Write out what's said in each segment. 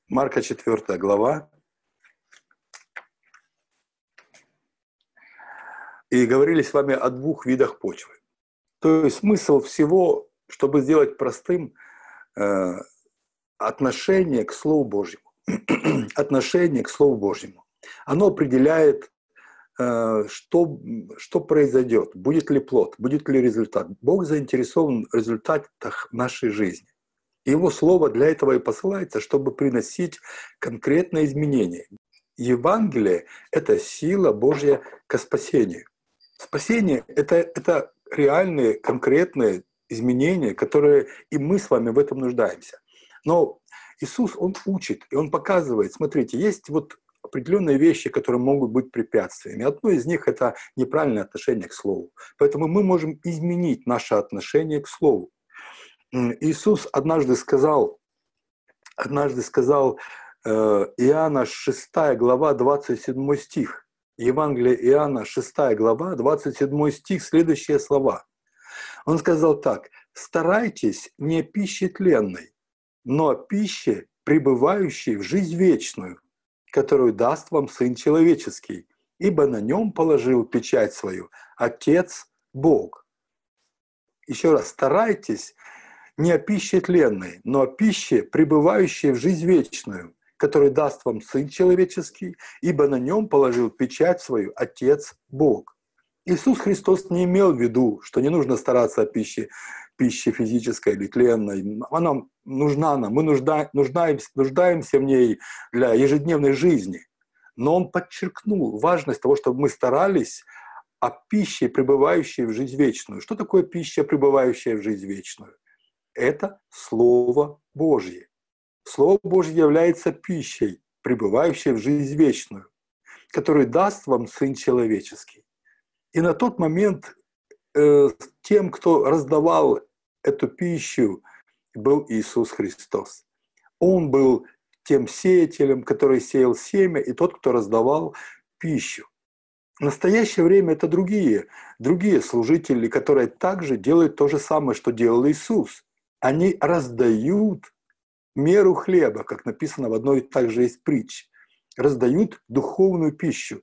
Марка 4 глава. И говорили с вами о двух видах почвы. То есть смысл всего, чтобы сделать простым, отношение к Слову Божьему. Отношение к Слову Божьему. Оно определяет, что произойдет, будет ли плод, будет ли результат. Бог заинтересован в результатах нашей жизни. И Его Слово для этого и посылается, чтобы приносить конкретные изменения. Евангелие – это сила Божья к спасению. Спасение – это реальные, конкретные изменения, которые и мы с вами в этом нуждаемся. Но Иисус, Он учит, и Он показывает, смотрите, есть вот определенные вещи, которые могут быть препятствиями. Одно из них – это неправильное отношение к Слову. Поэтому мы можем изменить наше отношение к Слову. Иисус однажды сказал, Иоанна 6 глава, 27 стих, Евангелие Иоанна 6 глава, 27 стих, следующие слова. Он сказал так: «Старайтесь не о пище тленной, но о пище, пребывающей в жизнь вечную, которую даст вам Сын Человеческий, ибо на нем положил печать свою Отец Бог». Еще раз, старайтесь не о пище тленной, но о пище, пребывающей в жизнь вечную, которую даст вам Сын Человеческий, ибо на нем положил печать свою Отец Бог. Иисус Христос не имел в виду, что не нужно стараться о пище физической или тленной. Она нужна нам, мы нуждаемся в ней для ежедневной жизни. Но Он подчеркнул важность того, чтобы мы старались о пище, пребывающей в жизнь вечную. Что такое пища, пребывающая в жизнь вечную? Это Слово Божье. Слово Божье является пищей, пребывающей в жизнь вечную, которую даст вам Сын Человеческий. И на тот момент тем, кто раздавал эту пищу, был Иисус Христос. Он был тем сеятелем, который сеял семя, и тот, кто раздавал пищу. В настоящее время это другие служители, которые также делают то же самое, что делал Иисус. Они раздают меру хлеба, как написано в одной также из притч. Раздают духовную пищу.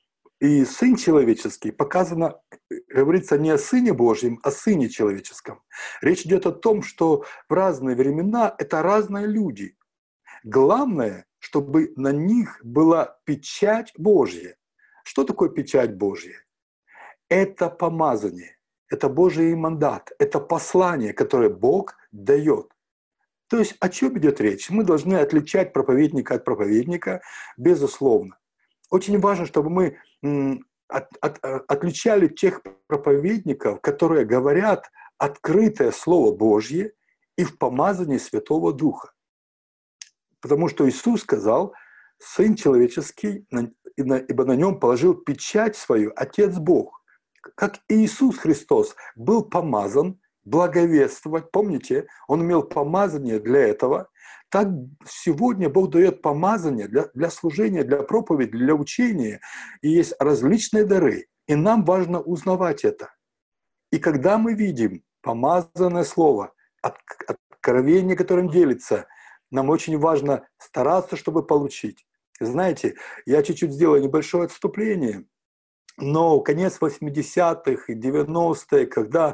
И Сын Человеческий показано, говорится не о Сыне Божьем, а о Сыне Человеческом. Речь идет о том, что в разные времена это разные люди. Главное, чтобы на них была печать Божья. Что такое печать Божья? Это помазание, это Божий мандат, это послание, которое Бог дает. То есть о чем идет речь? Мы должны отличать проповедника от проповедника, безусловно. Очень важно, чтобы мы отличали тех проповедников, которые говорят открытое Слово Божье и в помазании Святого Духа. Потому что Иисус сказал: «Сын Человеческий, ибо на нем положил печать свою Отец Бог». Как Иисус Христос был помазан благовествовать, помните, Он имел помазание для этого, так сегодня Бог дает помазание для служения, для проповеди, для учения. И есть различные дары, и нам важно узнавать это. И когда мы видим помазанное слово, откровение, которым делится, нам очень важно стараться, чтобы получить. Знаете, я чуть-чуть сделаю небольшое отступление, но конец 80-х и 90-е, когда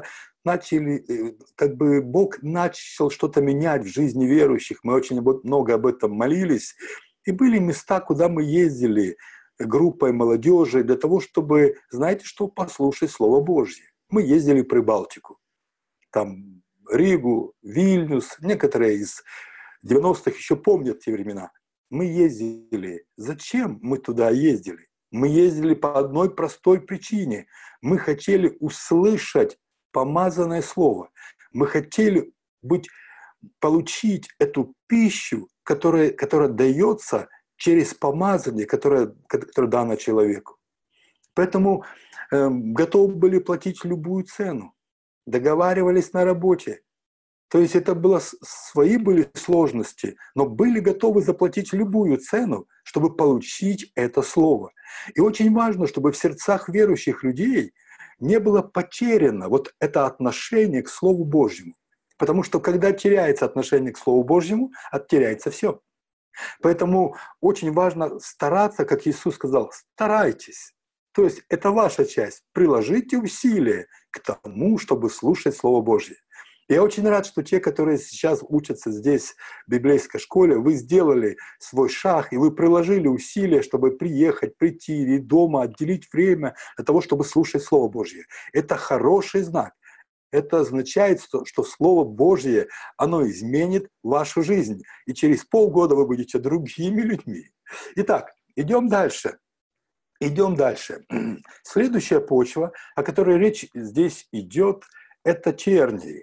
Бог начал что-то менять в жизни верующих, мы очень много об этом молились, и были места, куда мы ездили группой молодежи для того, чтобы, знаете что, послушать Слово Божье. Мы ездили в Прибалтику, там Ригу, Вильнюс, некоторые из 90-х еще помнят те времена. Мы ездили. Зачем мы туда ездили? Мы ездили по одной простой причине. Мы хотели услышать помазанное слово. Мы хотели получить эту пищу, которая дается через помазание, которое дано человеку. Поэтому готовы были платить любую цену. Договаривались на работе. То есть это свои были сложности, но были готовы заплатить любую цену, чтобы получить это слово. И очень важно, чтобы в сердцах верующих людей не было потеряно вот это отношение к Слову Божьему. Потому что когда теряется отношение к Слову Божьему, теряется все. Поэтому очень важно стараться, как Иисус сказал, старайтесь. То есть это ваша часть. Приложите усилия к тому, чтобы слушать Слово Божье. Я очень рад, что те, которые сейчас учатся здесь, в библейской школе, вы сделали свой шаг, и вы приложили усилия, чтобы приехать, прийти и дома отделить время для того, чтобы слушать Слово Божье. Это хороший знак. Это означает, что Слово Божье, оно изменит вашу жизнь. И через полгода вы будете другими людьми. Итак, идем дальше. Идем дальше. Следующая почва, о которой речь здесь идет, это тернии.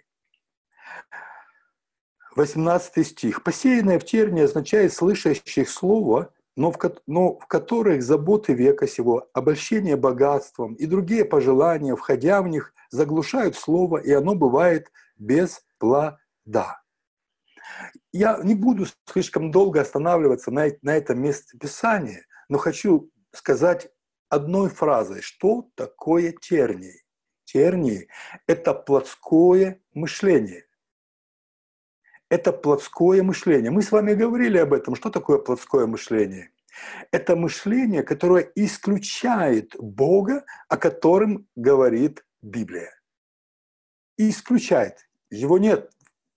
18 стих. «Посеянное в тернии означает слышащих слово, но в которых заботы века сего, обольщение богатством и другие пожелания, входя в них, заглушают слово, и оно бывает без плода». Я не буду слишком долго останавливаться на этом месте Писания, но хочу сказать одной фразой, что такое тернии. Тернии – это плотское мышление. Это плотское мышление. Мы с вами говорили об этом. Что такое плотское мышление? Это мышление, которое исключает Бога, о котором говорит Библия. Исключает. Его нет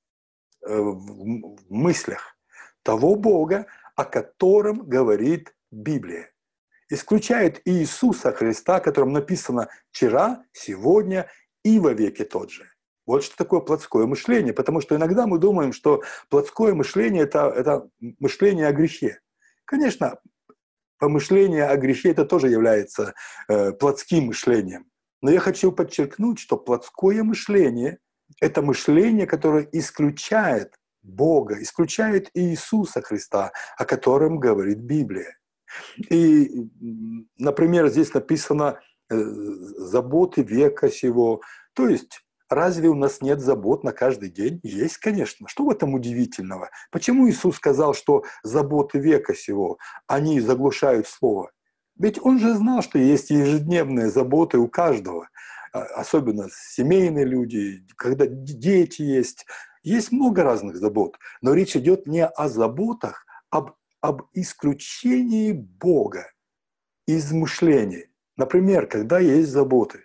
в мыслях того Бога, о котором говорит Библия. Исключает Иисуса Христа, о котором написано вчера, сегодня и во веки тот же. Вот что такое плотское мышление, потому что иногда мы думаем, что плотское мышление – это мышление о грехе. Конечно, помышление о грехе – это тоже является плотским мышлением. Но я хочу подчеркнуть, что плотское мышление – это мышление, которое исключает Бога, исключает Иисуса Христа, о котором говорит Библия. И, например, здесь написано «заботы века сего». То есть, разве у нас нет забот на каждый день? Есть, конечно. Что в этом удивительного? Почему Иисус сказал, что заботы века сего, они заглушают слово? Ведь Он же знал, что есть ежедневные заботы у каждого. Особенно семейные люди, когда дети есть. Есть много разных забот. Но речь идет не о заботах, об исключении Бога из мышления. Например, когда есть заботы.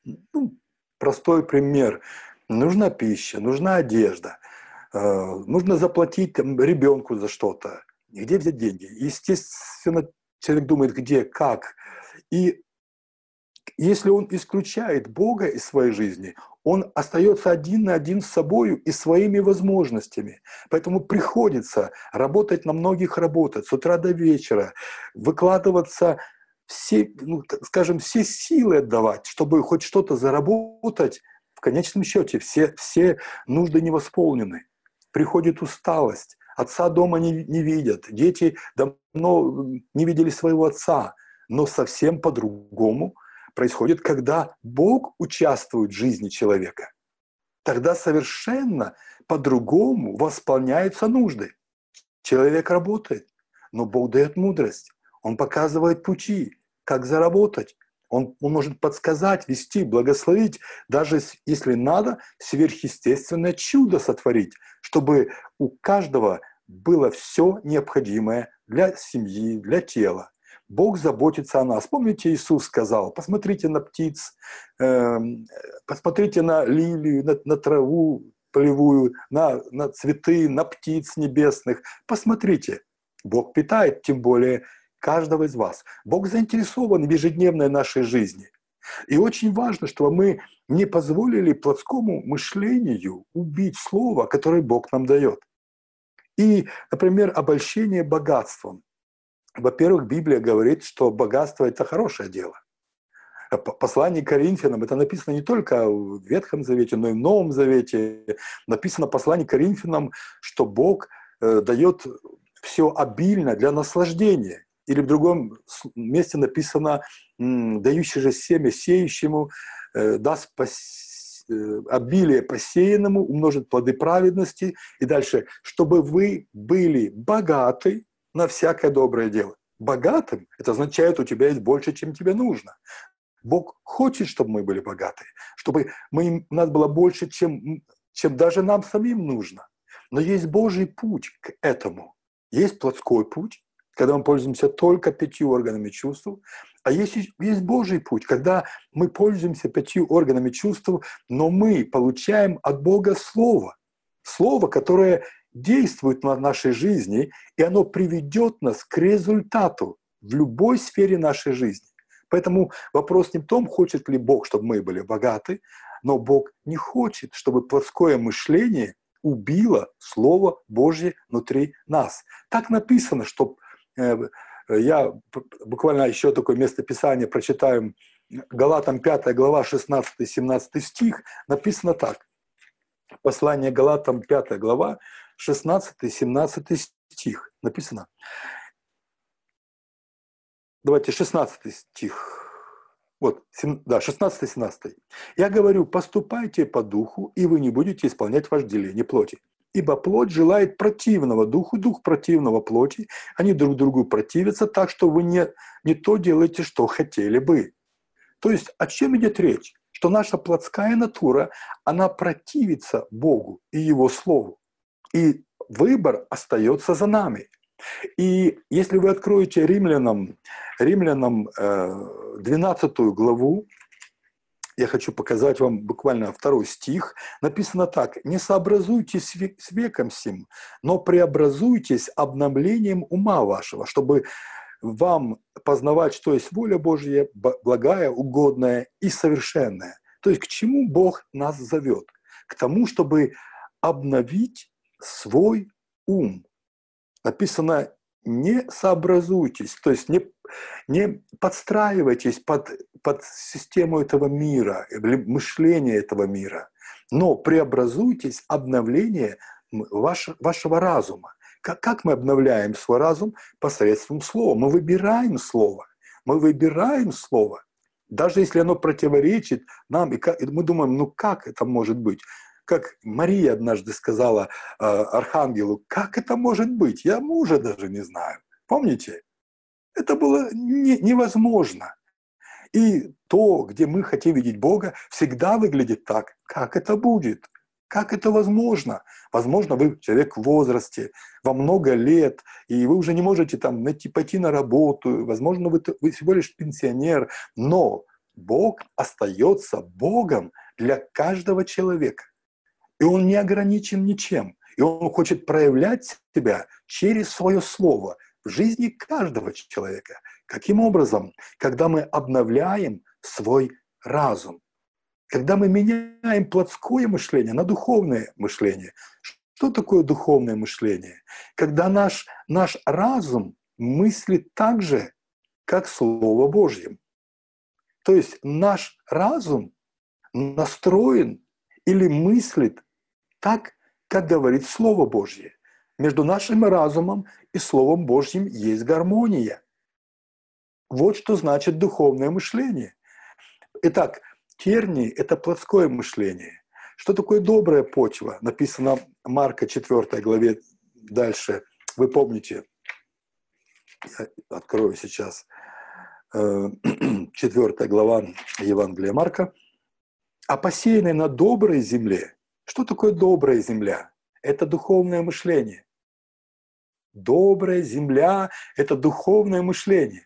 Простой пример. Нужна пища, нужна одежда, нужно заплатить ребенку за что-то. Где взять деньги? Естественно, человек думает, где, как. И если он исключает Бога из своей жизни, он остается один на один с собой и своими возможностями. Поэтому приходится работать на многих работах, с утра до вечера, выкладываться все, скажем, все силы отдавать, чтобы хоть что-то заработать. В конечном счете все нужды не восполнены. Приходит усталость, отца дома не видят, дети давно не видели своего отца, но совсем по-другому происходит, когда Бог участвует в жизни человека. Тогда совершенно по-другому восполняются нужды. Человек работает, но Бог дает мудрость. Он показывает пути, как заработать. Он может подсказать, вести, благословить, даже если надо, сверхъестественное чудо сотворить, чтобы у каждого было все необходимое для семьи, для тела. Бог заботится о нас. Помните, Иисус сказал, посмотрите на птиц, посмотрите на лилию, на траву полевую, на цветы, на птиц небесных. Посмотрите. Бог питает, тем более, каждого из вас. Бог заинтересован в ежедневной нашей жизни. И очень важно, чтобы мы не позволили плотскому мышлению убить слово, которое Бог нам дает. И, например, обольщение богатством. Во-первых, Библия говорит, что богатство – это хорошее дело. Послание к Коринфянам, это написано не только в Ветхом Завете, но и в Новом Завете. Написано в послании к Коринфянам, что Бог дает все обильно для наслаждения. Или в другом месте написано, дающий же семя сеющему, даст обилие посеянному, умножит плоды праведности. И дальше, чтобы вы были богаты на всякое доброе дело. Богатым – это означает, у тебя есть больше, чем тебе нужно. Бог хочет, чтобы мы были богаты, чтобы у нас было больше, чем даже нам самим нужно. Но есть Божий путь к этому. Есть плотской путь, когда мы пользуемся только 5 органами чувств, а есть Божий путь, когда мы пользуемся 5 органами чувств, но мы получаем от Бога Слово. Слово, которое действует на нашей жизни, и оно приведет нас к результату в любой сфере нашей жизни. Поэтому вопрос не в том, хочет ли Бог, чтобы мы были богаты, но Бог не хочет, чтобы плотское мышление убило Слово Божье внутри нас. Так написано, что я буквально еще такое местописание прочитаю. Галатам 5 глава 16-17 стих написано так. Послание Галатам 5 глава 16-17 стих написано. Давайте 16 стих. Вот, да, 16-17. «Я говорю, поступайте по духу, и вы не будете исполнять вожделение плоти. Ибо плоть желает противного духу, дух противного плоти. Они друг другу противятся, так что вы не то делаете, что хотели бы». То есть о чем идет речь? Что наша плотская натура, она противится Богу и Его Слову. И выбор остается за нами. И если вы откроете Римлянам 12 главу, я хочу показать вам буквально 2 стих, написано так: «Не сообразуйтесь с веком сим, но преобразуйтесь обновлением ума вашего, чтобы вам познавать, что есть воля Божья, благая, угодная и совершенная». То есть к чему Бог нас зовет? К тому, чтобы обновить свой ум. Написано: не сообразуйтесь, то есть не подстраивайтесь под систему этого мира, мышление этого мира, но преобразуйтесь обновление вашего разума. Как мы обновляем свой разум? Посредством слова. Мы выбираем слово. Мы выбираем слово. Даже если оно противоречит нам, и мы думаем, ну как это может быть? Как Мария однажды сказала архангелу: как это может быть? Я мужа даже не знаю. Помните? Это было невозможно. И то, где мы хотим видеть Бога, всегда выглядит так. Как это будет? Как это возможно? Возможно, вы человек в возрасте, вам много лет, и вы уже не можете там пойти на работу. Возможно, вы всего лишь пенсионер. Но Бог остается Богом для каждого человека. И Он не ограничен ничем. И Он хочет проявлять себя через свое слово в жизни каждого человека. Каким образом? Когда мы обновляем свой разум. Когда мы меняем плотское мышление на духовное мышление. Что такое духовное мышление? Когда наш разум мыслит так же, как Слово Божье. То есть наш разум настроен или мыслит так, как говорит Слово Божье. Между нашим разумом и Словом Божьим есть гармония. Вот что значит духовное мышление. Итак, тернии – это плотское мышление. Что такое добрая почва? Написано в Марка 4 главе дальше. Вы помните, я открою сейчас 4 глава Евангелия Марка. «А посеянной на доброй земле». Что такое добрая земля? Это духовное мышление. Добрая земля – это духовное мышление.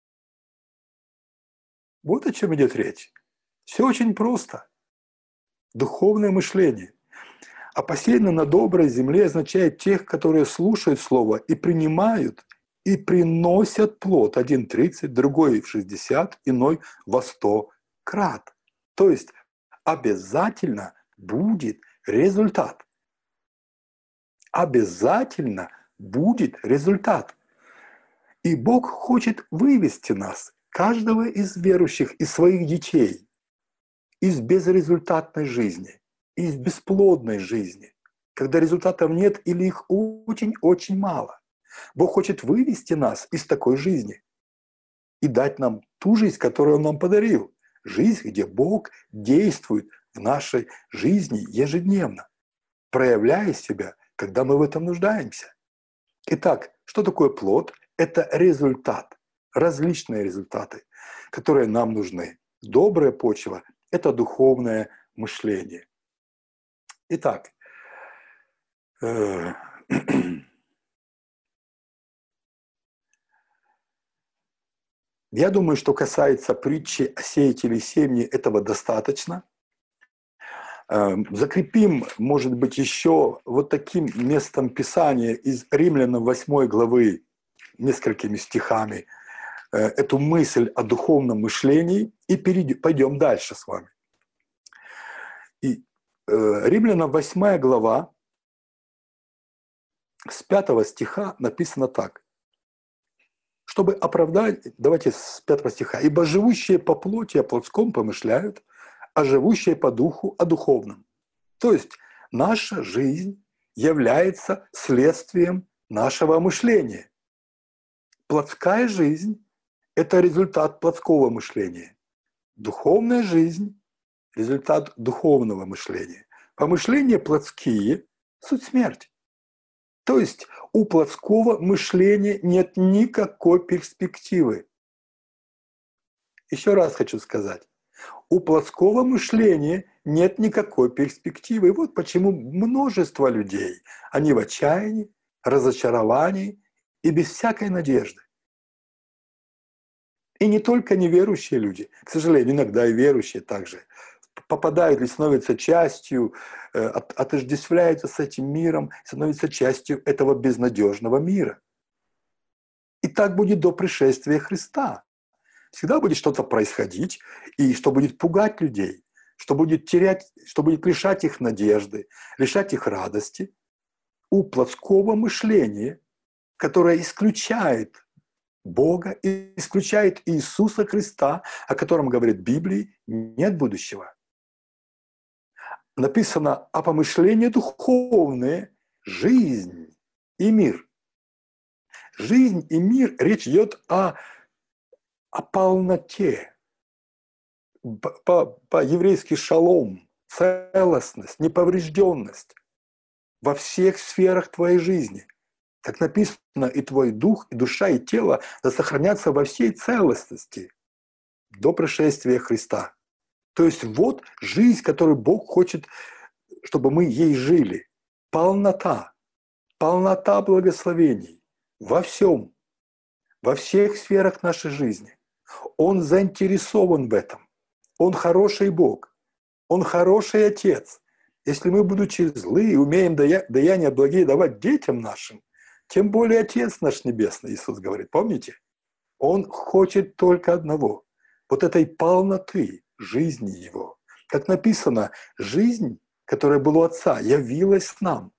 Вот о чем идет речь. Все очень просто. Духовное мышление. А посеянно на доброй земле означает тех, которые слушают Слово и принимают, и приносят плод. Один 30, другой в 60, иной во 100 крат. То есть обязательно будет результат. Обязательно будет результат. И Бог хочет вывести нас, каждого из верующих, из своих детей, из безрезультатной жизни, из бесплодной жизни, когда результатов нет или их очень-очень мало. Бог хочет вывести нас из такой жизни и дать нам ту жизнь, которую Он нам подарил. Жизнь, где Бог действует в нашей жизни ежедневно, проявляя себя, когда мы в этом нуждаемся. Итак, что такое плод? Это результат, различные результаты, которые нам нужны. Добрая почва – это духовное мышление. Итак, Я думаю, что касается притчи о сеятеле семени, этого достаточно. Закрепим, может быть, еще вот таким местом Писания из Римлянам 8 главы, несколькими стихами, эту мысль о духовном мышлении и пойдем дальше с вами. И Римлянам 8 глава, с 5 стиха написано так. Чтобы оправдать, давайте с 5 стиха. «Ибо живущие по плоти о плотском помышляют, а живущие по духу о духовном». То есть наша жизнь является следствием нашего мышления. Плотская жизнь – это результат плотского мышления. Духовная жизнь – результат духовного мышления. Помышления плотские – суть смерть. То есть у плотского мышления нет никакой перспективы. Еще раз хочу сказать. У плотского мышления нет никакой перспективы. И вот почему множество людей, они в отчаянии, разочаровании и без всякой надежды. И не только неверующие люди, к сожалению, иногда и верующие также попадают или становятся частью, отождествляются с этим миром, становятся частью этого безнадежного мира. И так будет до пришествия Христа. Всегда будет что-то происходить, и что будет пугать людей, что будет терять, что будет лишать их надежды, лишать их радости. У плотского мышления, которое исключает Бога, исключает Иисуса Христа, о котором говорит Библия, нет будущего. Написано о помышлении духовное, жизнь и мир. Жизнь и мир, речь идет о полноте, по-еврейски шалом, целостность, неповрежденность во всех сферах твоей жизни. Как написано, и твой дух, и душа, и тело да сохранятся во всей целостности до пришествия Христа. То есть вот жизнь, которую Бог хочет, чтобы мы ей жили. Полнота. Полнота благословений во всем, во всех сферах нашей жизни. Он заинтересован в этом. Он хороший Бог. Он хороший Отец. Если мы, будучи злые, умеем даяния благие давать детям нашим, тем более Отец наш Небесный, Иисус говорит, помните? Он хочет только одного. Вот этой полноты жизни Его. Как написано, жизнь, которая была у Отца, явилась нам.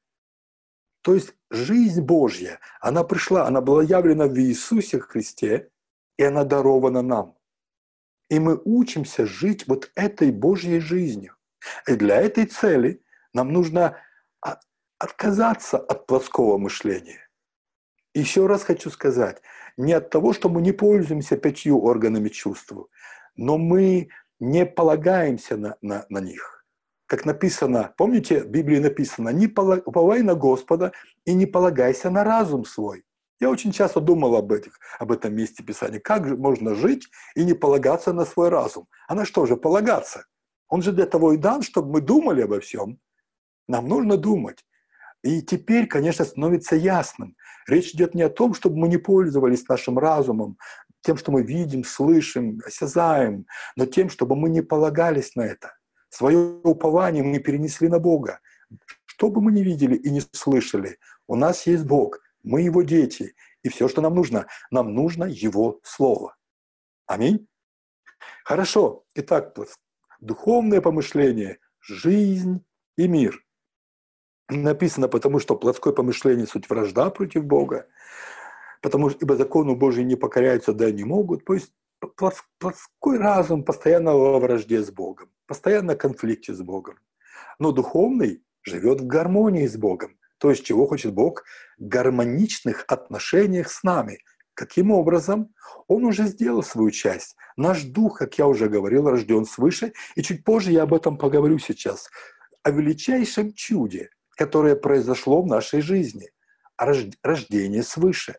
То есть жизнь Божья, она пришла, она была явлена в Иисусе Христе, и она дарована нам. И мы учимся жить вот этой Божьей жизнью. И для этой цели нам нужно отказаться от плотского мышления. Еще раз хочу сказать, не от того, что мы не пользуемся 5 органами чувств, но мы не полагаемся на них. Как написано, помните, в Библии написано, не уповай на Господа и не полагайся на разум свой. Я очень часто думал об этом месте Писания. Как же можно жить и не полагаться на свой разум? А на что же полагаться? Он же для того и дан, чтобы мы думали обо всем. Нам нужно думать. И теперь, конечно, становится ясным. Речь идет не о том, чтобы мы не пользовались нашим разумом, тем, что мы видим, слышим, осязаем, но тем, чтобы мы не полагались на это. Свое упование мы перенесли на Бога. Что бы мы ни видели и не слышали, у нас есть Бог, мы Его дети. И все, что нам нужно Его Слово. Аминь. Хорошо. Итак, духовное помышление, жизнь и мир. Написано, потому что плотское помышление – суть вражда против Бога, потому что ибо закону Божию не покоряются, да и не могут. То есть плотской разум постоянно во вражде с Богом, постоянно в конфликте с Богом. Но духовный живет в гармонии с Богом. То есть чего хочет Бог? Гармоничных отношениях с нами. Каким образом? Он уже сделал свою часть. Наш дух, как я уже говорил, рожден свыше. И чуть позже я об этом поговорю сейчас. О величайшем чуде, которое произошло в нашей жизни. Рождение свыше,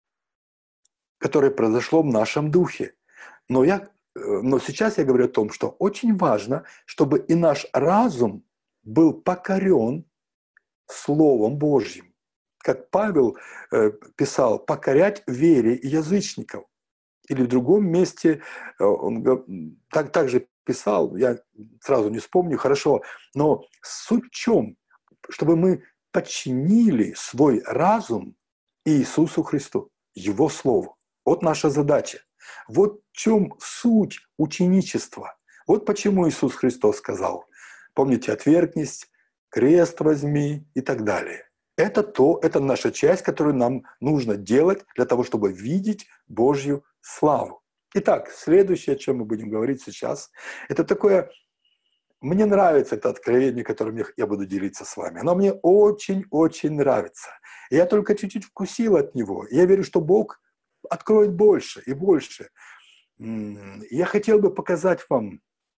которое произошло в нашем духе. Но сейчас я говорю о том, что очень важно, чтобы и наш разум был покорен Словом Божьим. Как Павел писал, покорять вере язычников. или в другом месте он также писал, я сразу не вспомню, хорошо, но суть в чем? Чтобы мы подчинили свой разум Иисусу Христу, Его Слову. Вот наша задача. Вот в чем суть ученичества. Вот почему Иисус Христос сказал, помните, отвергнись, крест возьми и так далее. Это наша часть, которую нам нужно делать для того, чтобы видеть Божью славу. Итак, следующее, о чем мы будем говорить сейчас, это такое, мне нравится это откровение, которым я буду делиться с вами. Оно мне очень-очень нравится. И я только чуть-чуть вкусил от него. Я верю, что Бог откроет больше и больше. Я хотел бы показать вам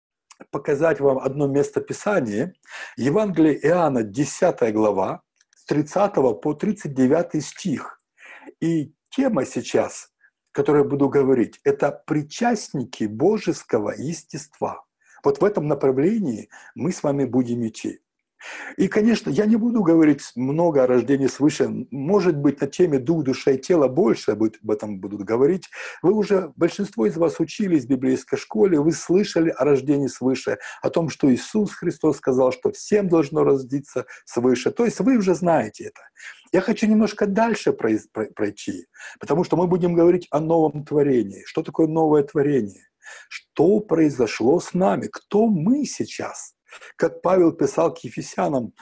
одно место Писания. Евангелие Иоанна, 10 глава, с 30 по 39 стих. И тема сейчас, которую я буду говорить, это причастники божеского естества. Вот в этом направлении мы с вами будем идти. И, конечно, я не буду говорить много о рождении свыше. Может быть, на теме дух, душа и тело больше об этом будут говорить. Вы уже, большинство из вас учились в библейской школе, вы слышали о рождении свыше, о том, что Иисус Христос сказал, что всем должно родиться свыше. То есть вы уже знаете это. Я хочу немножко дальше пройти, потому что мы будем говорить о новом творении. Что такое новое творение? Что произошло с нами? Кто мы сейчас? Как Павел писал к Ефесянам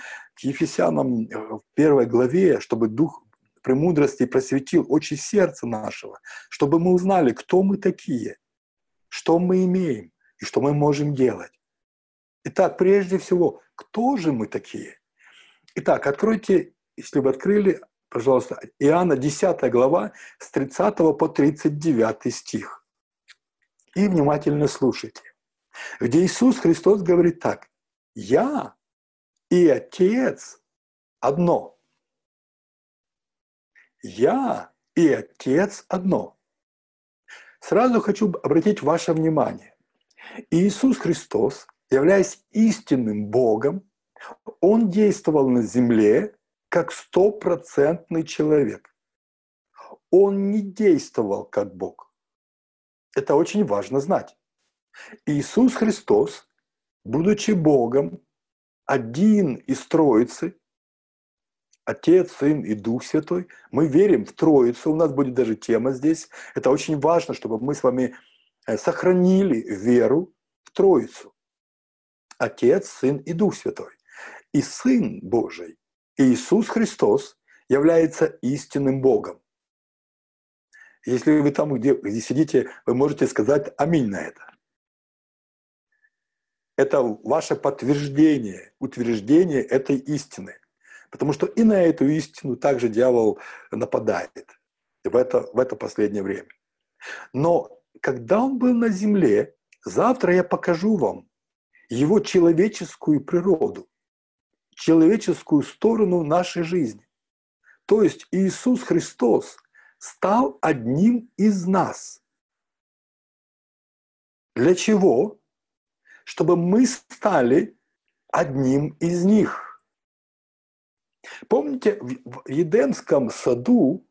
в 1 главе, чтобы Дух премудрости просветил очи сердца нашего, чтобы мы узнали, кто мы такие, что мы имеем и что мы можем делать. Итак, прежде всего, кто же мы такие? Итак, откройте, если вы открыли, пожалуйста, Иоанна 10 глава с 30 по 39 стих. И внимательно слушайте. Где Иисус Христос говорит так: «Я и Отец одно». «Я и Отец одно». Сразу хочу обратить ваше внимание. Иисус Христос, являясь истинным Богом, Он действовал на земле как 100% человек. Он не действовал как Бог. Это очень важно знать. Иисус Христос, будучи Богом, один из Троицы, Отец, Сын и Дух Святой, мы верим в Троицу, у нас будет даже тема здесь. Это очень важно, чтобы мы с вами сохранили веру в Троицу. Отец, Сын и Дух Святой. И Сын Божий, Иисус Христос, является истинным Богом. Если вы там, где сидите, вы можете сказать аминь на это. Это ваше подтверждение, утверждение этой истины. Потому что и на эту истину также дьявол нападает в это последнее время. Но когда он был на земле, завтра я покажу вам его человеческую природу, человеческую сторону нашей жизни. То есть Иисус Христос стал одним из нас. Для чего? Чтобы мы стали одним из них. Помните, в Едемском саду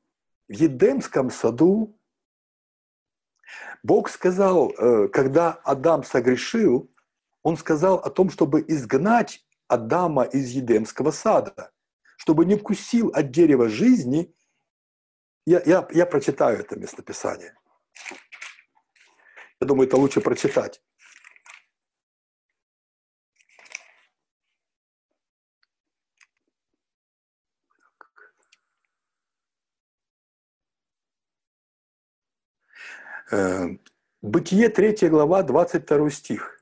Бог сказал, когда Адам согрешил, Он сказал о том, чтобы изгнать Адама из Едемского сада, чтобы не вкусил от дерева жизни. Я прочитаю это местописание. Я думаю, это лучше прочитать. Бытие 3 глава, 22 стих.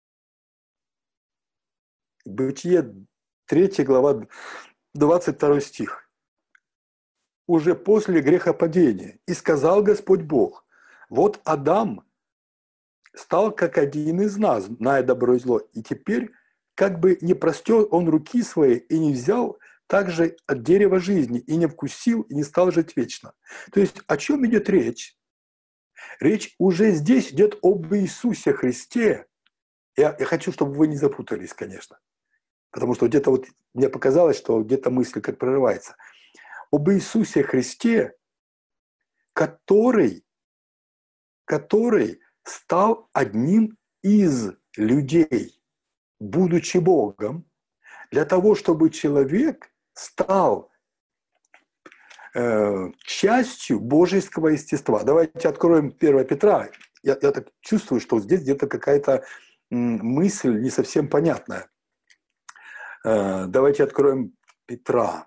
Бытие 3 глава, 22 стих. Уже после грехопадения. «И сказал Господь Бог: вот Адам стал как один из нас, зная добро и зло, и теперь как бы не простер он руки свои и не взял также от дерева жизни, и не вкусил, и не стал жить вечно». То есть о чем идет речь? Речь уже здесь идет об Иисусе Христе. Я хочу, чтобы вы не запутались, конечно. Потому что где-то вот мне показалось, что где-то мысль как прорывается. Об Иисусе Христе, который который стал одним из людей, будучи Богом, для того, чтобы человек стал частью божеского естества. Давайте откроем 1 Петра. Я так чувствую, что здесь где-то какая-то мысль не совсем понятная. Давайте откроем Петра.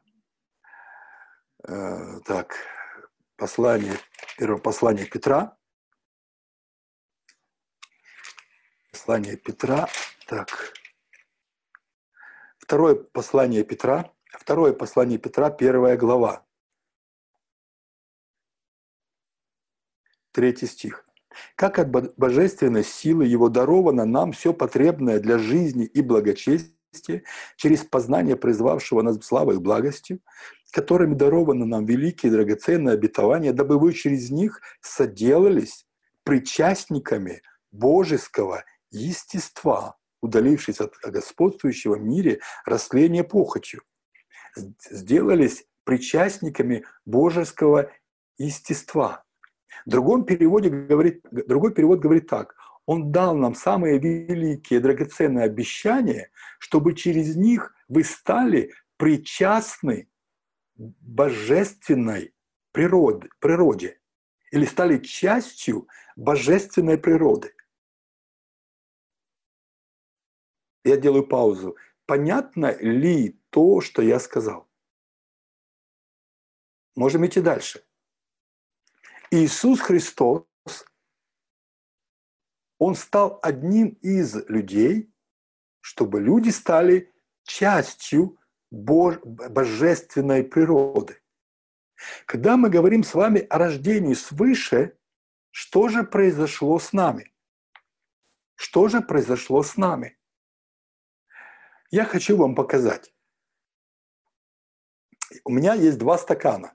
Так, первое послание Петра. Послание Петра. Так. Второе послание Петра, 1 глава. 3 стих. «Как от божественной силы Его даровано нам все потребное для жизни и благочестия через познание призвавшего нас славой и благостью, которыми даровано нам великие и драгоценные обетования, дабы вы через них соделались причастниками божеского естества, удалившись от господствующего в мире растления похотью, сделались причастниками божеского естества». Другой перевод говорит так. Он дал нам самые великие драгоценные обещания, чтобы через них вы стали причастны божественной природе или стали частью божественной природы. Я делаю паузу. Понятно ли то, что я сказал? Можем идти дальше. Иисус Христос, Он стал одним из людей, чтобы люди стали частью божественной природы. Когда мы говорим с вами о рождении свыше, что же произошло с нами? Что же произошло с нами? Я хочу вам показать. У меня есть 2 стакана.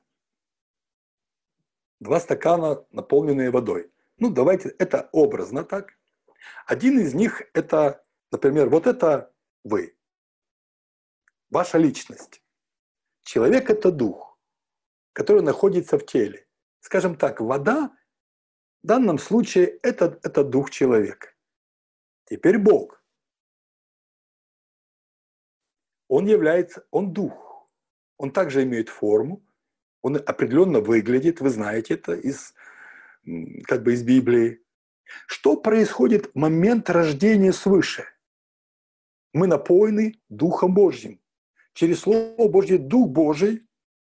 2 стакана, наполненные водой. Ну, давайте, это образно так. Один из них – это, например, вот это вы. Ваша личность. Человек – это дух, который находится в теле. Скажем так, вода в данном случае – это дух человека. Теперь Бог. Он дух. Он также имеет форму. Он определенно выглядит, вы знаете это из Библии. Что происходит в момент рождения свыше? Мы напоены Духом Божьим. Через Слово Божье Дух Божий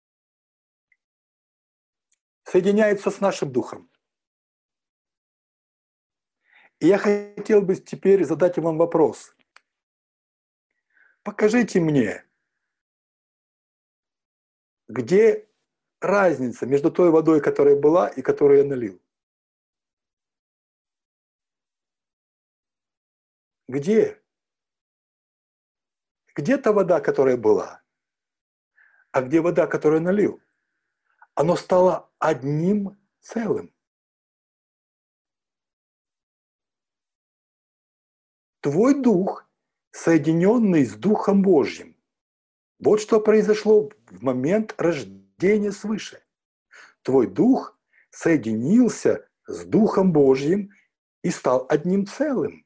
соединяется с нашим Духом. И я хотел бы теперь задать вам вопрос. Покажите мне, где разница между той водой, которая была, и которую я налил? Где? Где та вода, которая была? А где вода, которую я налил? Оно стало одним целым. Твой дух, соединенный с Духом Божьим. Вот что произошло в момент рождения свыше. Твой дух соединился с Духом Божьим и стал одним целым.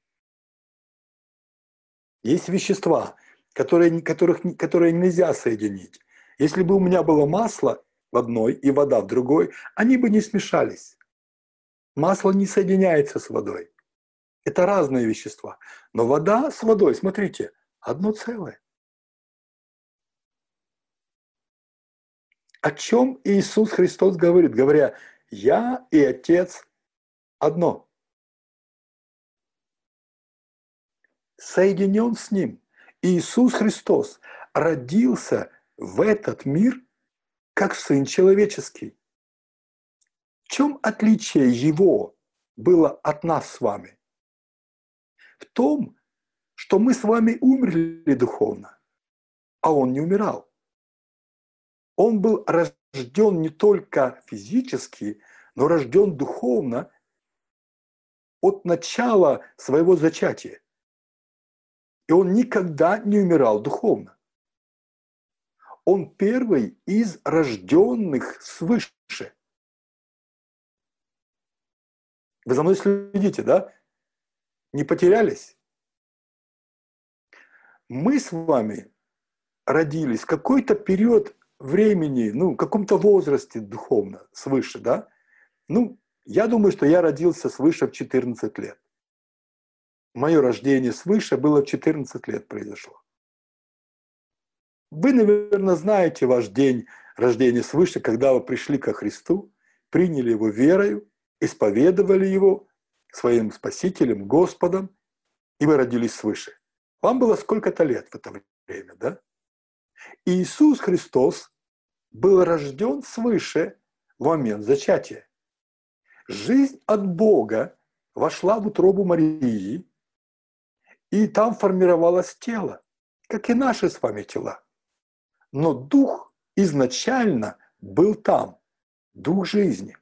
Есть вещества, которые нельзя соединить. Если бы у меня было масло в одной и вода в другой, они бы не смешались. Масло не соединяется с водой. Это разные вещества. Но вода с водой, смотрите, одно целое. О чем Иисус Христос говорит, говоря: «Я и Отец одно». Соединен с Ним. Иисус Христос родился в этот мир как Сын Человеческий. В чем отличие Его было от нас с вами? В том, что мы с вами умерли духовно, а Он не умирал. Он был рожден не только физически, но рожден духовно от начала своего зачатия. И Он никогда не умирал духовно. Он первый из рожденных свыше. Вы за мной следите, да? Не потерялись? Мы с вами родились в какой-то период времени, ну, в каком-то возрасте духовно, свыше, да? Ну, я думаю, что я родился свыше в 14 лет. Мое рождение свыше было в 14 лет произошло. Вы, наверное, знаете ваш день рождения свыше, когда вы пришли ко Христу, приняли Его верою, исповедовали Его своим Спасителем, Господом, и вы родились свыше. Вам было сколько-то лет в это время, да? И Иисус Христос был рожден свыше в момент зачатия. Жизнь от Бога вошла в утробу Марии, и там формировалось тело, как и наши с вами тела. Но Дух изначально был там, Дух жизни.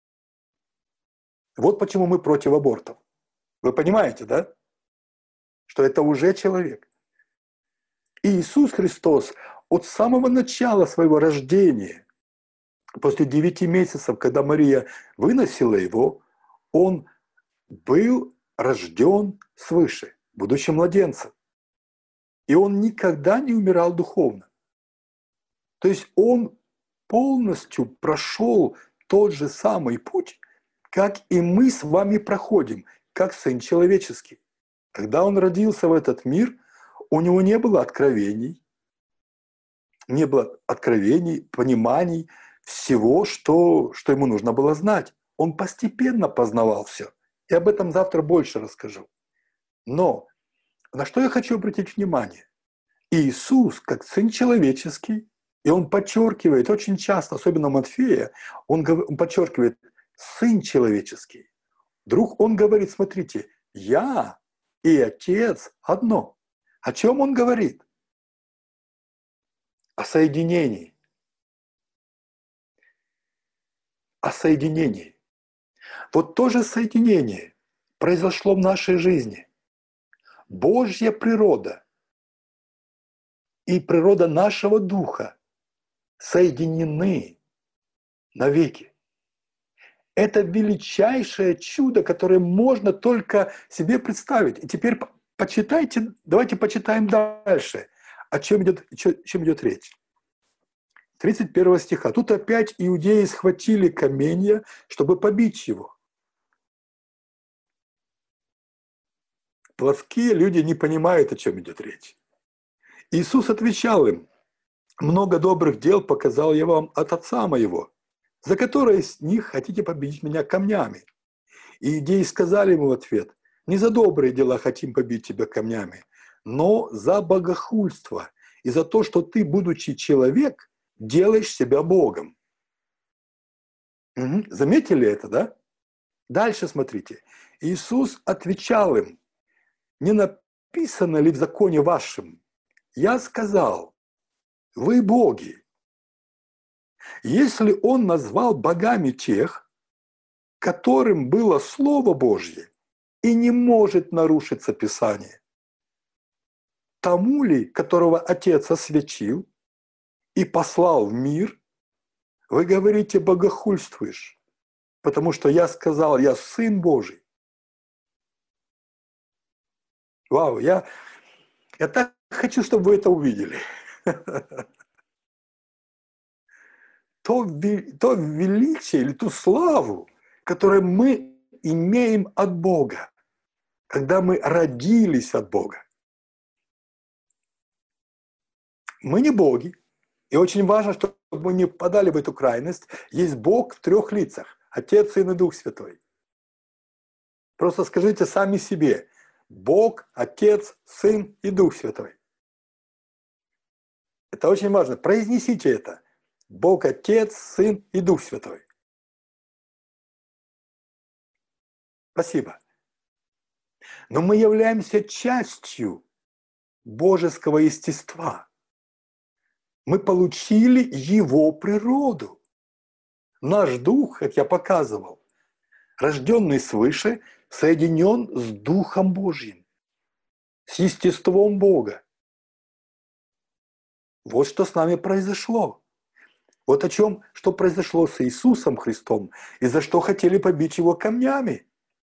Вот почему мы против абортов. Вы понимаете, да? Что это уже человек. И Иисус Христос от самого начала своего рождения, после 9 месяцев, когда Мария выносила его, он был рожден свыше, будучи младенцем. И он никогда не умирал духовно. То есть он полностью прошел тот же самый путь, как и мы с вами проходим, как Сын Человеческий. Когда он родился в этот мир, у него не было откровений, пониманий всего, что ему нужно было знать. Он постепенно познавал все. И об этом завтра больше расскажу. Но на что я хочу обратить внимание? Иисус, как Сын Человеческий, и он подчеркивает очень часто, особенно Матфея, он подчеркивает «Сын Человеческий». Вдруг он говорит, смотрите, я и Отец одно. О чем он говорит? О соединении. О соединении. Вот то же соединение произошло в нашей жизни. Божья природа и природа нашего духа соединены навеки. Это величайшее чудо, которое можно только себе представить. И теперь почитайте, давайте почитаем дальше, о чем идет речь. 31 стиха. Тут опять иудеи схватили каменья, чтобы побить его. Плоские люди не понимают, о чем идет речь. Иисус отвечал им: много добрых дел показал я вам от Отца моего, за которые из них хотите побить меня камнями. И иудеи сказали ему в ответ: не за добрые дела хотим побить тебя камнями, но за богохульство и за то, что ты, будучи человек, делаешь себя Богом. Угу. Заметили это, да? Дальше смотрите. Иисус отвечал им: не написано ли в законе вашем? Я сказал, вы боги. Если он назвал богами тех, которым было Слово Божье, и не может нарушиться Писание, тому ли, которого Отец освятил и послал в мир, вы говорите, богохульствуешь, потому что я сказал, я Сын Божий. Вау, я так хочу, чтобы вы это увидели. То величие или ту славу, которую мы имеем от Бога, когда мы родились от Бога. Мы не боги. И очень важно, чтобы мы не впадали в эту крайность. Есть Бог в 3 лицах. Отец, Сын и Дух Святой. Просто скажите сами себе. Бог, Отец, Сын и Дух Святой. Это очень важно. Произнесите это. Бог, Отец, Сын и Дух Святой. Спасибо. Но мы являемся частью божеского естества. Мы получили Его природу. Наш дух, как я показывал, рожденный свыше, соединен с Духом Божьим, с естеством Бога. Вот что с нами произошло. Вот что произошло с Иисусом Христом, и за что хотели побить Его камнями.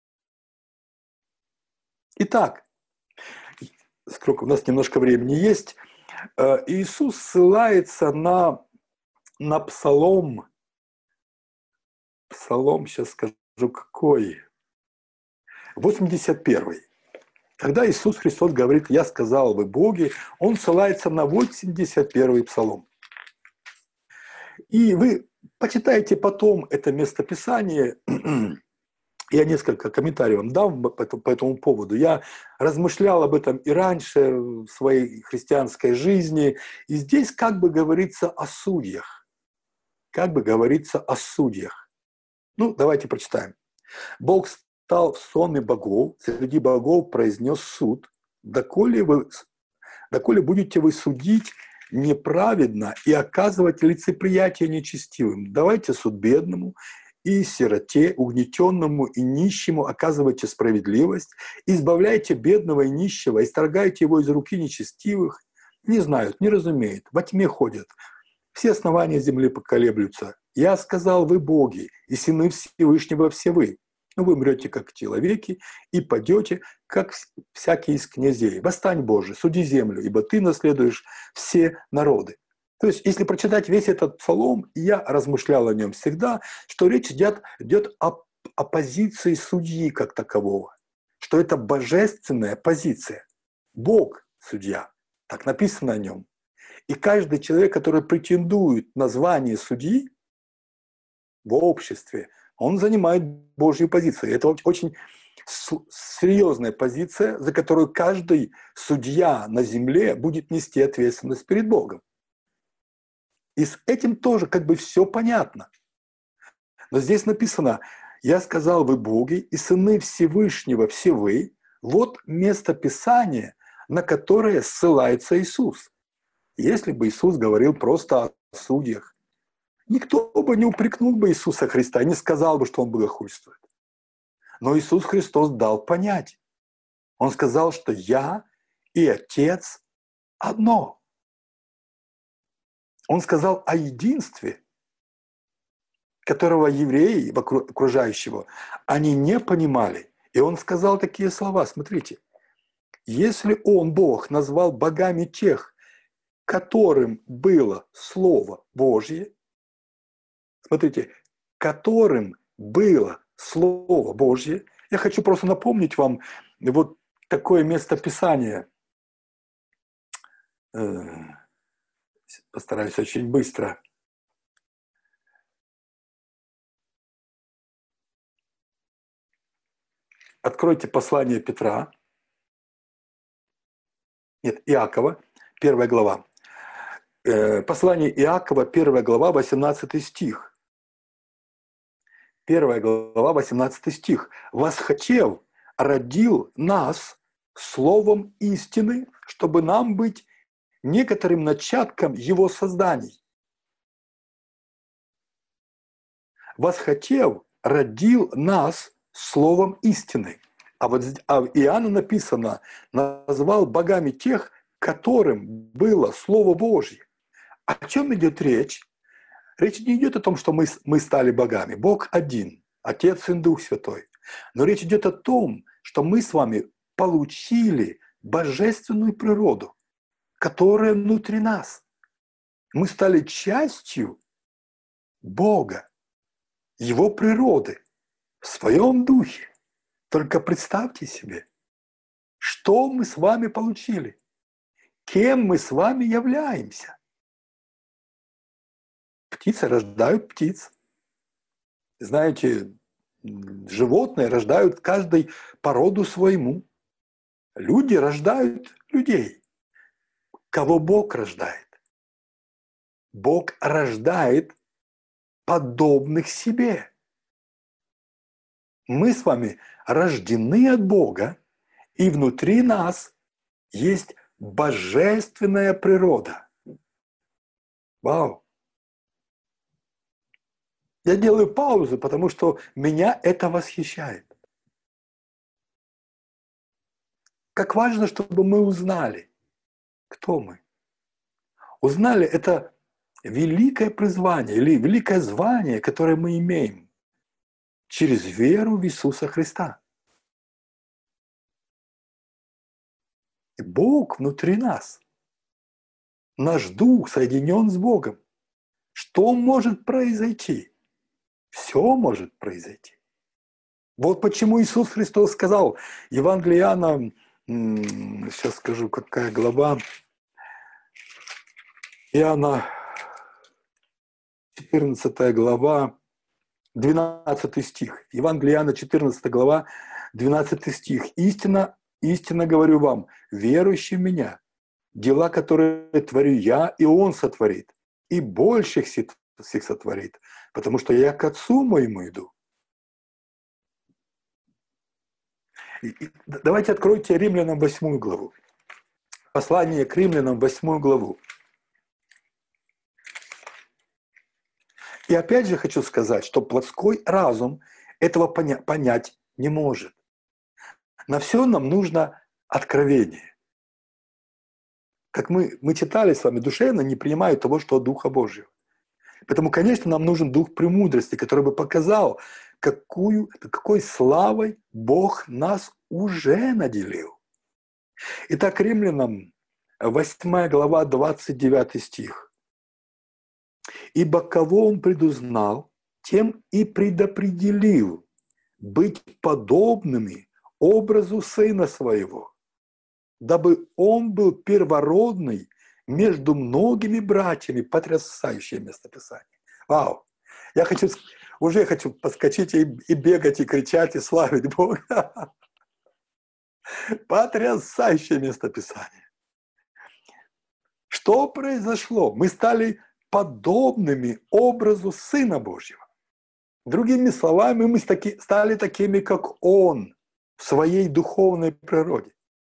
Итак, сколько у нас немножко времени есть, Иисус ссылается на псалом, сейчас скажу какой, 81. Когда Иисус Христос говорит «Я сказал, вы боги», Он ссылается на 81-й псалом. И вы почитайте потом это местописание. Я несколько комментариев вам дам по этому поводу. Я размышлял об этом и раньше в своей христианской жизни. И здесь как бы говорится о судьях. Как бы говорится о судьях. Ну, давайте прочитаем. «Бог стал в сонме богов, среди богов произнес суд. Доколе будете вы судить неправедно и оказывать лицеприятие нечестивым? Давайте суд бедному и сироте, угнетенному и нищему оказывайте справедливость, избавляйте бедного и нищего, исторгайте его из руки нечестивых. Не знают, не разумеют, во тьме ходят, все основания земли поколеблются. Я сказал, вы боги, и сыны Всевышнего все вы. Но вы умрете, как человеки, и падете, как всякий из князей. Восстань, Боже, суди землю, ибо ты наследуешь все народы». То есть, если прочитать весь этот псалом, я размышлял о нем всегда, что речь идет о позиции судьи как такового, что это божественная позиция. Бог – судья, так написано о нем. И каждый человек, который претендует на звание судьи в обществе, он занимает Божью позицию. Это очень серьезная позиция, за которую каждый судья на земле будет нести ответственность перед Богом. И с этим тоже как бы все понятно. Но здесь написано: «Я сказал, вы боги, и сыны Всевышнего все вы». Вот место Писания, на которое ссылается Иисус. Если бы Иисус говорил просто о судьях, никто бы не упрекнул бы Иисуса Христа, не сказал бы, что он богохульствует. Но Иисус Христос дал понять. Он сказал, что «Я и Отец одно». Он сказал о единстве, которого евреи, окружающего, они не понимали. И он сказал такие слова, смотрите: «Если он, Бог, назвал богами тех, которым было Слово Божье», смотрите, которым было Слово Божье. Я хочу просто напомнить вам вот такое местописание. Постараюсь очень быстро. Откройте послание Петра. Нет, Иакова, 1 глава. Послание Иакова, 1 глава, 18 стих. 1 глава, 18 стих. «Восхотев, родил нас словом истины, чтобы нам быть некоторым начатком его созданий». «Восхотев, родил нас словом истины». А вот в Иоанна написано: «Назвал богами тех, которым было Слово Божье». О чем идет речь? Речь не идет о том, что мы стали богами. Бог один, Отец, Сын, Дух Святой. Но речь идет о том, что мы с вами получили божественную природу, которая внутри нас. Мы стали частью Бога, Его природы, в своем духе. Только представьте себе, что мы с вами получили, кем мы с вами являемся. Птицы рождают птиц. Знаете, животные рождают каждой породу своему. Люди рождают людей. Кого Бог рождает? Бог рождает подобных себе. Мы с вами рождены от Бога, и внутри нас есть божественная природа. Вау! Я делаю паузу, потому что меня это восхищает. Как важно, чтобы мы узнали, кто мы. Узнали это великое призвание или великое звание, которое мы имеем через веру в Иисуса Христа. Бог внутри нас. Наш дух соединен с Богом. Что может произойти? Все может произойти. Вот почему Иисус Христос сказал, Евангелие Иоанна, сейчас скажу, какая глава, Иоанна, 14 глава, 12 стих. Евангелие Иоанна, 14 глава, 12 стих. «Истинно, истинно говорю вам, верующий в Меня, дела, которые творю Я, и Он сотворит, и больших всех сотворит, потому что Я к Отцу Моему иду». Давайте откройте Римлянам 8 главу. Послание к Римлянам 8 главу. И опять же хочу сказать, что плотской разум этого понять не может. На все нам нужно откровение. Как мы читали с вами, душевно не принимают того, что от Духа Божьего. Поэтому, конечно, нам нужен дух премудрости, который бы показал, какой славой Бог нас уже наделил. Итак, Римлянам 8 глава, 29 стих. «Ибо кого Он предузнал, тем и предопределил быть подобными образу Сына Своего, дабы Он был первородный между многими братьями». Потрясающее местописание. Вау! Я уже хочу подскочить и бегать, и кричать, и славить Бога. Потрясающее местописание. Что произошло? Мы стали подобными образу Сына Божьего. Другими словами, мы стали такими, как Он, в своей духовной природе.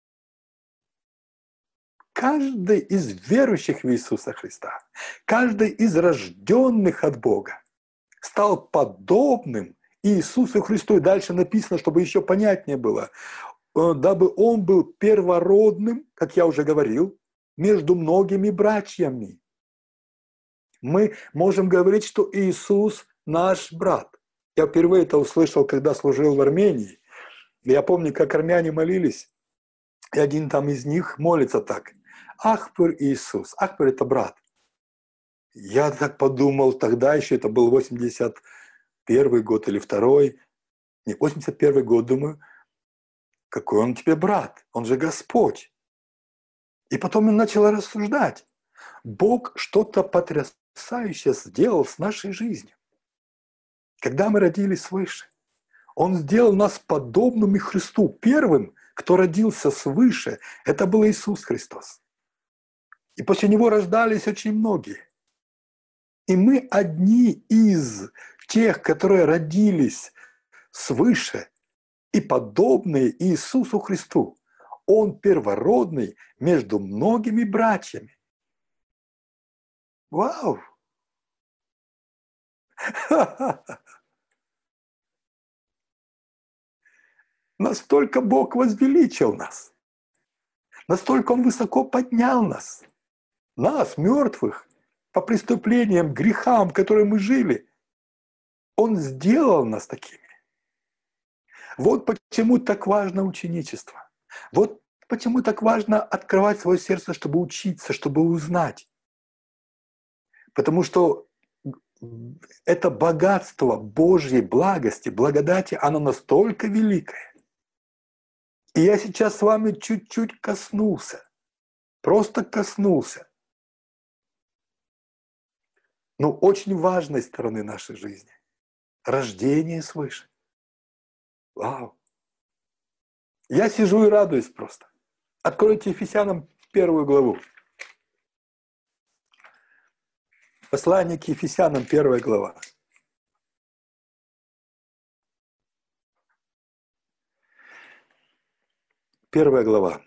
Каждый из верующих в Иисуса Христа, каждый из рожденных от Бога стал подобным Иисусу Христу. И дальше написано, чтобы еще понятнее было, дабы Он был первородным, как я уже говорил, между многими братьями. Мы можем говорить, что Иисус наш брат. Я впервые это услышал, когда служил в Армении. Я помню, как армяне молились, и один там из них молится так: «Ахпер Иисус». Ахпер – это брат. Я так подумал, тогда еще это был 81 год или второй. Не, 81 год, думаю, какой он тебе брат? Он же Господь. И потом я начал рассуждать. Бог что-то потрясающее сделал с нашей жизнью. Когда мы родились свыше, Он сделал нас подобными Христу. Первым, кто родился свыше, это был Иисус Христос. И после Него рождались очень многие. И мы одни из тех, которые родились свыше и подобные Иисусу Христу. Он первородный между многими братьями. Вау! Настолько Бог возвеличил нас. Настолько Он высоко поднял нас. Нас, мертвых, по преступлениям, грехам, в которые мы жили. Он сделал нас такими. Вот почему так важно ученичество. Вот почему так важно открывать свое сердце, чтобы учиться, чтобы узнать. Потому что это богатство Божьей благости, благодати, оно настолько великое. И я сейчас с вами чуть-чуть коснулся. Просто коснулся. Но очень важной стороны нашей жизни. Рождение свыше. Вау. Я сижу и радуюсь просто. Откройте Ефесянам 1 главу. Послание к Ефесянам, 1 глава. Первая глава.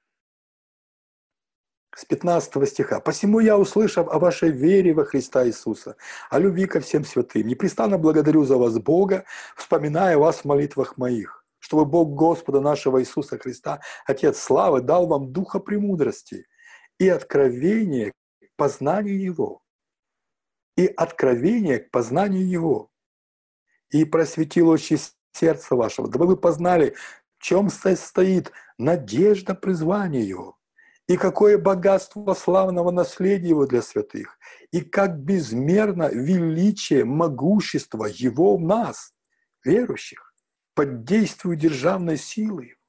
С 15 стиха. «Посему я, услышав о вашей вере во Христа Иисуса, о любви ко всем святым, непрестанно благодарю за вас Бога, вспоминая вас в молитвах моих, чтобы Бог Господа нашего Иисуса Христа, Отец славы, дал вам духа премудрости и откровение к познанию Его, и откровение к познанию Его, и просветил очи сердца вашего, дабы вы познали, в чем состоит надежда призвания Его, и какое богатство славного наследия Его для святых, и как безмерно величие, могущество Его в нас, верующих, под действием державной силы Его.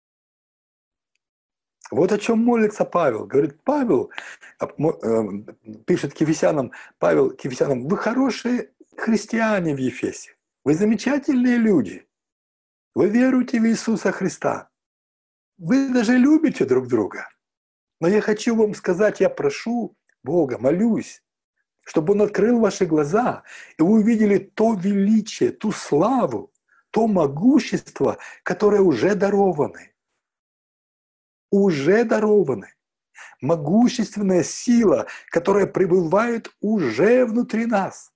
Вот о чем молится Павел. Говорит, Павел пишет Кефесянам, Павел Кефесянам, вы хорошие христиане в Ефесе, вы замечательные люди, вы веруете в Иисуса Христа, вы даже любите друг друга. Но я хочу вам сказать, я прошу Бога, молюсь, чтобы Он открыл ваши глаза, и вы увидели то величие, ту славу, то могущество, которое уже дарованы. Уже дарованы. Могущественная сила, которая пребывает уже внутри нас.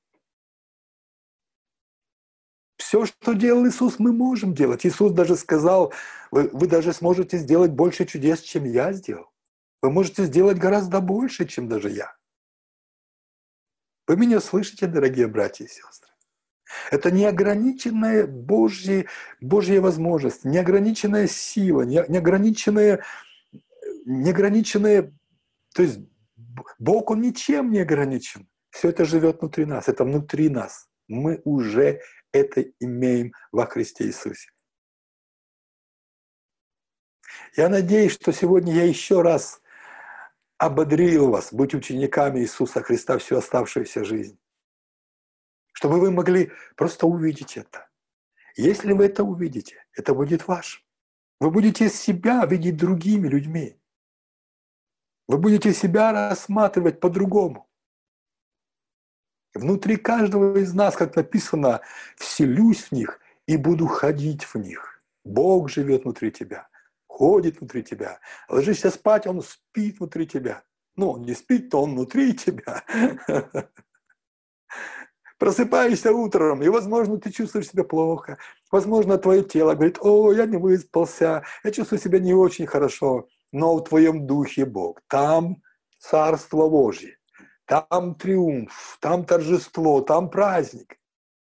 Все, что делал Иисус, мы можем делать. Иисус даже сказал, вы даже сможете сделать больше чудес, чем я сделал. Вы можете сделать гораздо больше, чем даже я. Вы меня слышите, дорогие братья и сестры? Это неограниченная Божья возможность, неограниченная сила, неограниченная, то есть Бог, Он ничем не ограничен. Все это живет внутри нас, это внутри нас. Мы уже это имеем во Христе Иисусе. Я надеюсь, что сегодня я еще раз ободрил вас быть учениками Иисуса Христа всю оставшуюся жизнь. Чтобы вы могли просто увидеть это. Если вы это увидите, это будет ваше. Вы будете себя видеть другими людьми. Вы будете себя рассматривать по-другому. Внутри каждого из нас, как написано, вселюсь в них и буду ходить в них. Бог живет внутри тебя, ходит внутри тебя. Ложишься спать, Он спит внутри тебя. Ну, Он не спит, то Он внутри тебя. Просыпаешься утром, и, возможно, ты чувствуешь себя плохо. Возможно, твое тело говорит, я не выспался, я чувствую себя не очень хорошо. Но в твоем духе Бог. Там Царство Божье. Там триумф, там торжество, там праздник.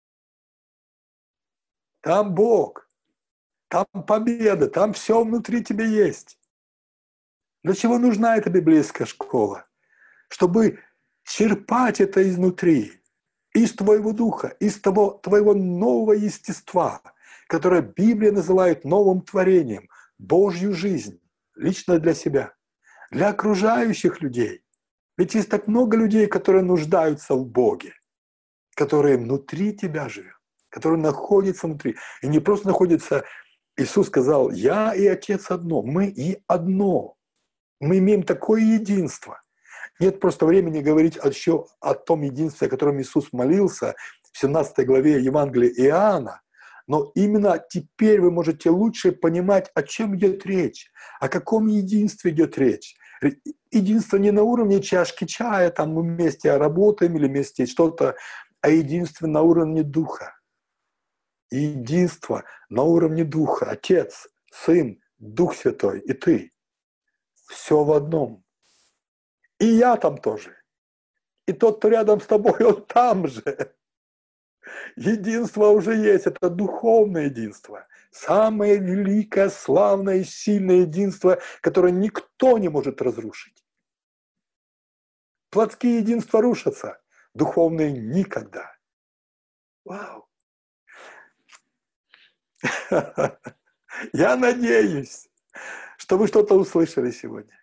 Там Бог, там победа, там все внутри тебя есть. Для чего нужна эта библейская школа? Чтобы черпать это изнутри, из твоего духа, из твоего нового естества, которое Библия называет новым творением, Божью жизнь, лично для себя, для окружающих людей. Ведь есть так много людей, которые нуждаются в Боге, которые внутри тебя живут, которые находятся внутри. И не просто находятся, Иисус сказал, я и Отец одно, мы и одно. Мы имеем такое единство. Нет просто времени говорить еще о том единстве, о котором Иисус молился в 17 главе Евангелия Иоанна. Но именно теперь вы можете лучше понимать, о чем идет речь, о каком единстве идет речь. Единство не на уровне чашки чая, там мы вместе работаем или вместе что-то, а единство на уровне духа. Единство на уровне духа. Отец, Сын, Дух Святой и ты. Все в одном. И я там тоже. И тот, кто рядом с тобой, он там же. Единство уже есть, это духовное единство. Самое великое, славное и сильное единство, которое никто не может разрушить. Плотские единства рушатся, духовные никогда. Вау! Я надеюсь, что вы что-то услышали сегодня.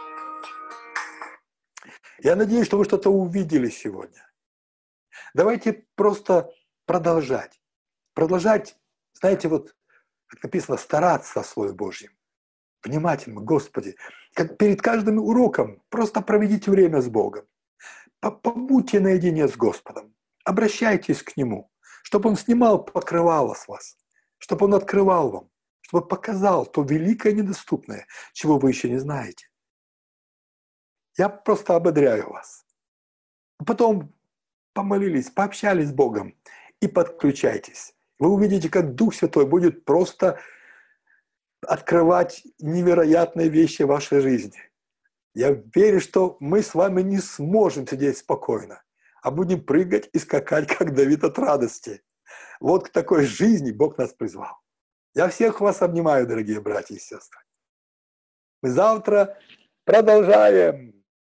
Я надеюсь, что вы что-то увидели сегодня. Давайте просто продолжать. Продолжать, знаете, вот как написано, стараться о Слове Божьем. Внимательно, Господи. Как перед каждым уроком просто проведите время с Богом. Побудьте наедине с Господом. Обращайтесь к Нему, чтобы Он снимал покрывало с вас, чтобы Он открывал вам, чтобы показал то великое недоступное, чего вы еще не знаете. Я просто ободряю вас. Потом помолились, пообщались с Богом и подключайтесь. Вы увидите, как Дух Святой будет просто открывать невероятные вещи в вашей жизни. Я верю, что мы с вами не сможем сидеть спокойно, а будем прыгать и скакать, как Давид от радости. Вот к такой жизни Бог нас призвал. Я всех вас обнимаю, дорогие братья и сестры. Мы завтра Продолжаем.